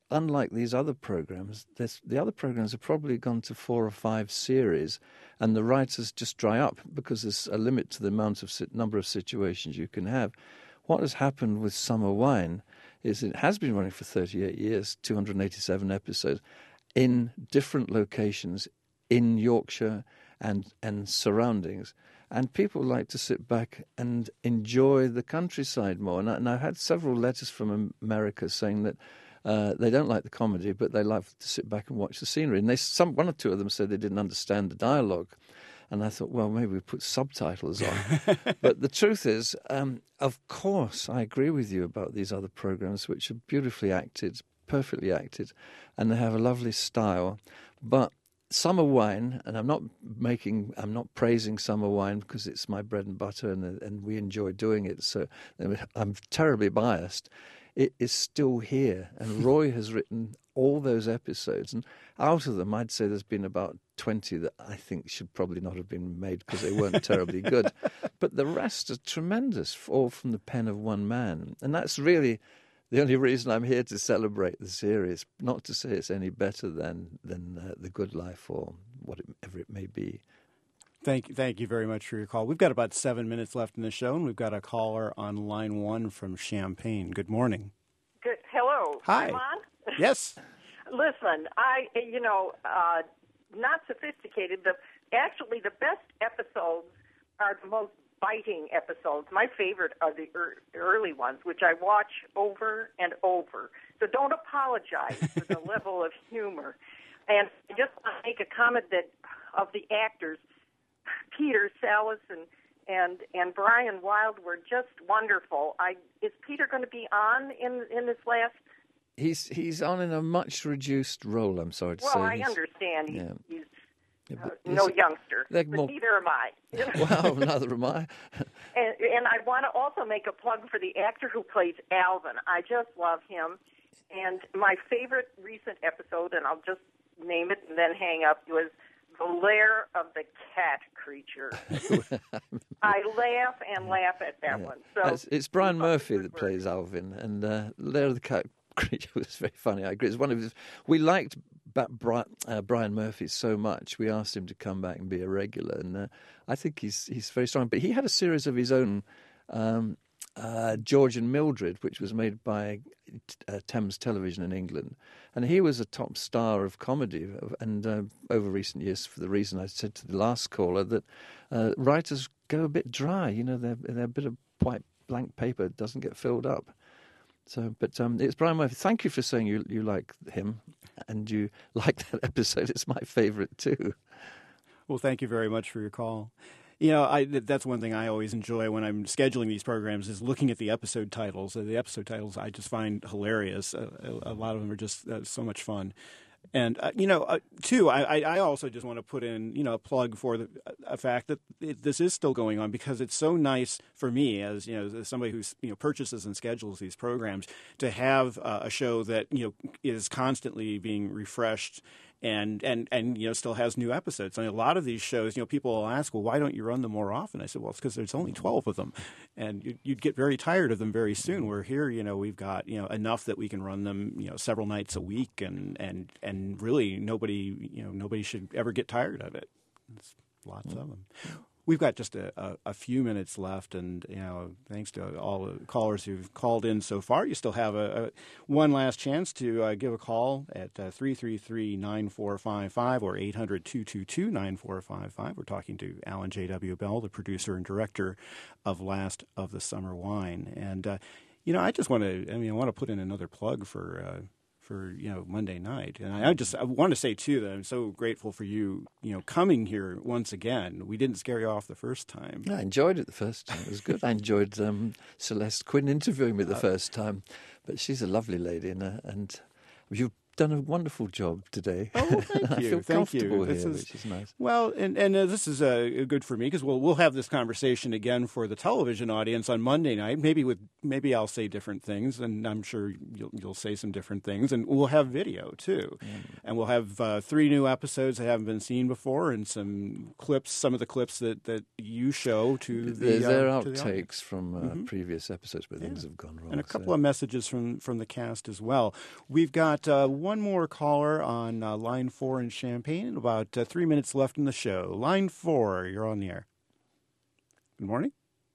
unlike these other programs, this, the other programs have probably gone to four or five series, and the writers just dry up because there's a limit to the amount of number of situations you can have. What has happened with Summer Wine is it has been running for thirty-eight years, two hundred eighty-seven episodes, in different locations in Yorkshire and, and surroundings. And people like to sit back and enjoy the countryside more. And, I, and I've had several letters from America saying that uh, they don't like the comedy, but they like to sit back and watch the scenery. And they, some, one or two of them said they didn't understand the dialogue. And I thought, well, maybe we put subtitles on. But the truth is, um, of course, I agree with you about these other programs, which are beautifully acted, perfectly acted, and they have a lovely style. But Summer Wine, and I'm not making, I'm not praising Summer Wine because it's my bread and butter, and and we enjoy doing it. So I'm terribly biased. It is still here, and Roy has written all those episodes, and out of them, I'd say there's been about twenty that I think should probably not have been made because they weren't terribly good. But the rest are tremendous, all from the pen of one man, and that's really the only reason I'm here to celebrate the series, not to say it's any better than than uh, The Good Life or whatever it may be. Thank you, thank you very much for your call. We've got about seven minutes left in the show, and we've got a caller on line one from Champaign. Good morning. Good. Hello. Hi. I'm on? Yes. Listen, I, you know, uh, not sophisticated, but actually the best episodes are the most biting episodes. My favorite are the er- early ones, which I watch over and over. So don't apologize for the level of humor. And I just want to make a comment that of the actors, Peter Sallis and and and Brian Wilde were just wonderful. I is Peter going to be on in in this last? He's he's on in a much reduced role. I'm sorry to well, say. Well, I he's, understand. He's, yeah. he's Yeah, uh, no youngster, but more... neither am I. Wow, neither am I. and, and I want to also make a plug for the actor who plays Alvin. I just love him. And my favorite recent episode, and I'll just name it and then hang up, was The Lair of the Cat Creature. I laugh and laugh at that yeah. one. So it's, it's Brian Murphy that word. plays Alvin, and uh, Lair of the Cat Creature was very funny. I agree. It's one of his. We liked uh, Brian Murphy so much. We asked him to come back and be a regular, and uh, I think he's he's very strong. But he had a series of his own, um, uh, George and Mildred, which was made by uh, Thames Television in England, and he was a top star of comedy. And uh, over recent years, for the reason I said to the last caller, that uh, writers go a bit dry. You know, they're they're a bit of white blank paper. It doesn't get filled up. So, but um, it's Brian Murphy. Thank you for saying you you like him and you like that episode. It's my favourite too. Well, thank you very much for your call. You know, I, that's one thing I always enjoy when I'm scheduling these programs is looking at the episode titles. The episode titles I just find hilarious. A, a lot of them are just uh, so much fun. And, uh, you know, uh, too, I, I also just want to put in, you know, a plug for the a fact that it, this is still going on because it's so nice for me as, you know, as somebody who's, you know, purchases and schedules these programs to have uh, a show that, you know, is constantly being refreshed and, and, and you know, still has new episodes. I mean, a lot of these shows, you know, people will ask, well, why don't you run them more often? I said, well, it's because there's only twelve of them. And you'd, you'd get very tired of them very soon. Where here, you know, we've got, you know, enough that we can run them, you know, several nights a week. And, and, and really nobody, you know, nobody should ever get tired of it. There's lots of them. We've got just a, a, a few minutes left, and you know, thanks to all the callers who've called in so far, you still have a, a one last chance to uh, give a call at uh, three three three, nine four five five or eight hundred, two two two, nine four five five. We're talking to Alan J W. Bell, the producer and director of Last of the Summer Wine, and uh, you know, I just want to, I mean, I want to put in another plug for. Uh, for, you know, Monday night. And I just I want to say, too, that I'm so grateful for you, you know, coming here once again. We didn't scare you off the first time. I enjoyed it the first time. It was good. I enjoyed um, Celeste Quinn interviewing me the first time. But she's a lovely lady, and, uh, and you've done a wonderful job today. Oh, thank I you. feel thank comfortable you. here, This is, which is nice. Well, and, and uh, this is uh, good for me because we'll, we'll have this conversation again for the television audience on Monday night. Maybe with maybe I'll say different things, and I'm sure you'll, you'll say some different things. And we'll have video, too. Mm. And we'll have uh, three new episodes that haven't been seen before and some clips, some of the clips that, that you show to the There, there uh, are to the outtakes audience. from uh, mm-hmm. previous episodes where yeah. things have gone wrong. And a couple so. of messages from, from the cast as well. We've got uh, one more caller on uh, line four in Champaign. About uh, three minutes left in the show. Line four, you're on the air. Good morning.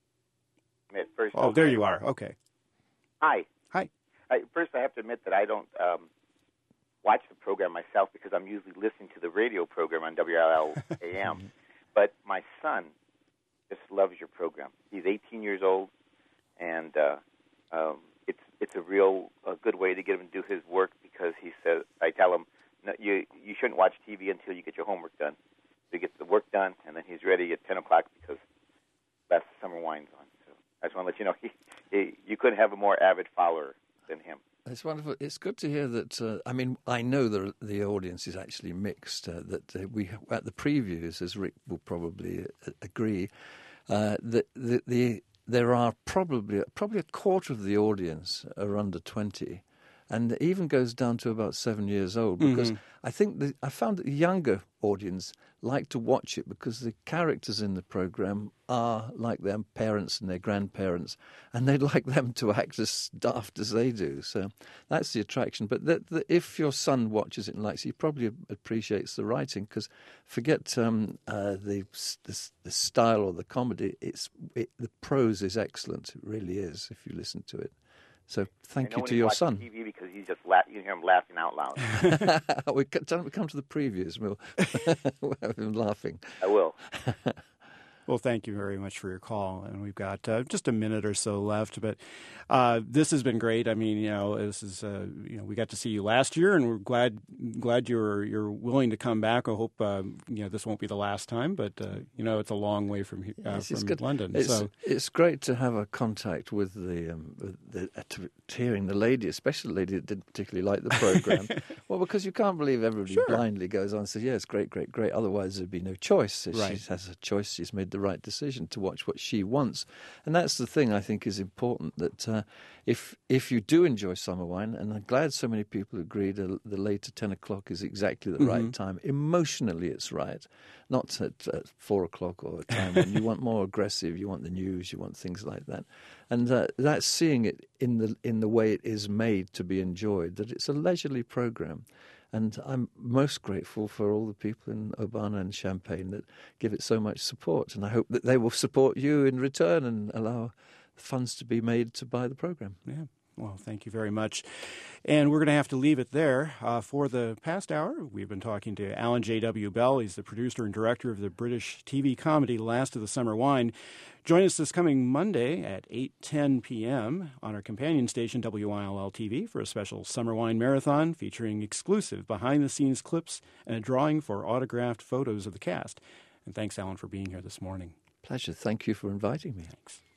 First, oh, there you are. Okay. Hi. Hi. I, first, I have to admit that I don't um, watch the program myself because I'm usually listening to the radio program on W I L A M. But my son just loves your program. He's eighteen years old, and uh, um, it's it's a real a good way to get him to do his work because he says, I tell him, no, you you shouldn't watch T V until you get your homework done. So he gets the work done, and then he's ready at ten o'clock because that's the summer wine's on. So I just want to let you know, he, he, you couldn't have a more avid follower than him. It's wonderful. It's good to hear that. Uh, I mean, I know the the audience is actually mixed. Uh, that uh, we at the previews, as Rick will probably uh, agree, uh, that the, the there are probably probably a quarter of the audience are under twenty, and it even goes down to about seven years old. Because mm-hmm. I think the, I found that the younger audience like to watch it because the characters in the program are like their parents and their grandparents, and they'd like them to act as daft as they do. So that's the attraction. But the, the, if your son watches it and likes it, he probably appreciates the writing because forget um, uh, the, the the style or the comedy. It's it, the prose is excellent. It really is if you listen to it. So thank you to your son. T V because he's just la- you hear him laughing out loud. we come to the previews. We'll, we'll have him laughing. I will. Well, thank you very much for your call, and we've got uh, just a minute or so left. But uh, this has been great. I mean, you know, this is uh, you know, we got to see you last year, and we're glad glad you're you're willing to come back. I hope uh, you know this won't be the last time, but uh, you know, it's a long way from uh, yes, from good. London. It's, so it's great to have a contact with the, um, with the uh, to, to hearing the lady, especially the lady that didn't particularly like the program. Well, because you can't believe everybody sure. blindly goes on and says, "Yes, great, great, great." Otherwise, there'd be no choice. If right. she has a choice, she's made the right decision to watch what she wants, and that's the thing I think is important. That uh, if if you do enjoy summer wine, and I'm glad so many people agreed the, the later ten o'clock is exactly the mm-hmm. right time. Emotionally, it's right, not at, at four o'clock or a time when you want more aggressive. You want the news, you want things like that, and uh, that's seeing it in the in the way it is made to be enjoyed. That it's a leisurely program. And I'm most grateful for all the people in Urbana and Champaign that give it so much support. And I hope that they will support you in return and allow funds to be made to buy the program. Yeah. Well, thank you very much. And we're going to have to leave it there. Uh, for the past hour, we've been talking to Alan J W. Bell. He's the producer and director of the British T V comedy Last of the Summer Wine. Join us this coming Monday at eight ten p.m. on our companion station, W I L L T V, for a special Summer Wine Marathon featuring exclusive behind-the-scenes clips and a drawing for autographed photos of the cast. And thanks, Alan, for being here this morning. Pleasure. Thank you for inviting me. Thanks.